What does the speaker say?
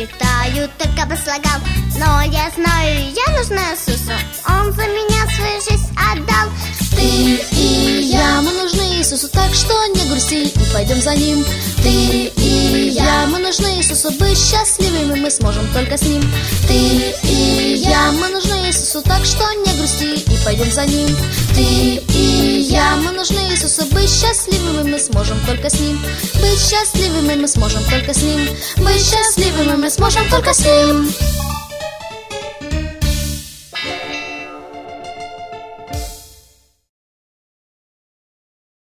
читаю только по слогам. Но я знаю, я нужна Иисусу, Он за меня свою жизнь отдал. Ты и я, мы нужны Иисусу, так что не грусти и пойдем за Ним. Ты и я, мы нужны Иисусу, быть счастливыми мы сможем только с Ним. Ты и я, мы нужны Иисусу, так что не грусти и пойдем за Ним. Ты и я, мы нужны Иисусу, быть счастливыми мы сможем только с Ним. Быть счастливыми мы сможем только с Ним. Быть счастливыми мы сможем только с Ним.